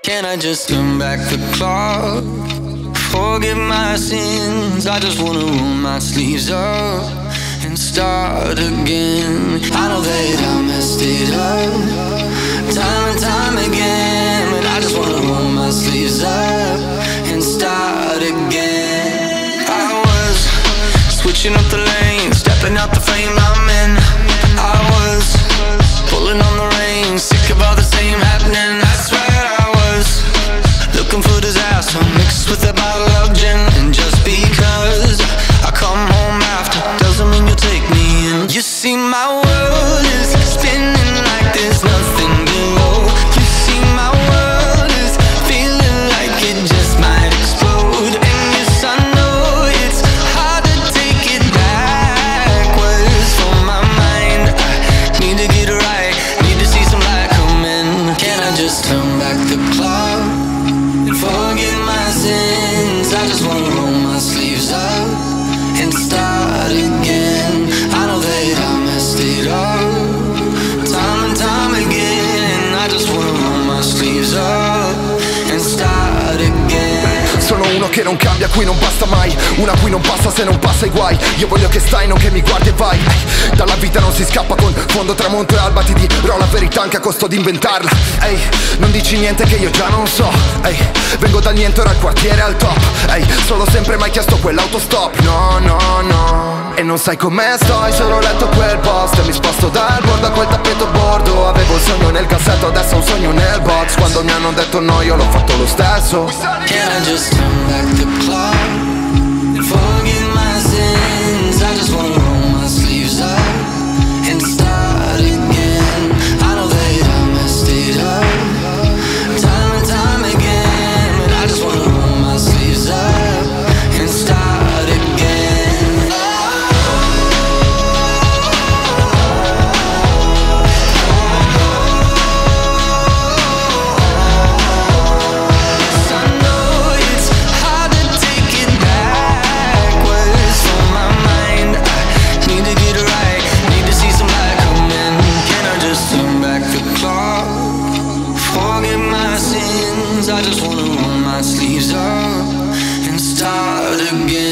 Can I just turn back the clock? Forget my sins. I just wanna roll my sleeves up and start again. I know that I messed it up time and time again, but I just wanna roll my sleeves up and start again. I was switching up the lanes, stepping out the frame I'm in. I was pulling on the reins, sick of all the same happening. That's right, I was looking for disaster mixed with a bottle of gin. And just because I come home after doesn't mean you'll take me in. You see my world is spinning like there's nothing below. You see my world is feeling like it just might explode. And yes, I know it's hard to take it backwards from my mind. I need to get right, need to see some light come in. Can I just turn back the clock and forget my sins? I just wanna roll my sleeves up and start again. I know that I messed it up time and time again. I just wanna roll my sleeves up and start again. Sono uno che non cambia, qui non basta mai. Una qui non passa se non passa i guai. Io voglio che stai, non che mi guardi e vai. Dalla vita non si scappa con fondo, tramonto e alba. Ti dirò la verità anche a costo di inventarla. Ehi, non dici niente che io già non so. Ehi, vengo dal niente, ora il quartiere al top. Ehi, solo sempre mai chiesto quell'autostop. No, no, no. E non sai com'è sto, hai solo letto quel post. E mi sposto dal bordo a quel tappeto bordo. Avevo il sogno nel cassetto, adesso ho un sogno nel box. Quando mi hanno detto no, io l'ho fatto lo stesso. Can I just turn back the clock and forget my sins? I just wanna roll my sleeves up and start again. I know that I messed it up time and time again, but I just wanna roll my sleeves up and start again. I know it's hard to take it backwards from my mind. I need to get right, need to see some light come in. Can I just turn back the clock? Forget my sins. I just wanna roll my sleeves up and start again.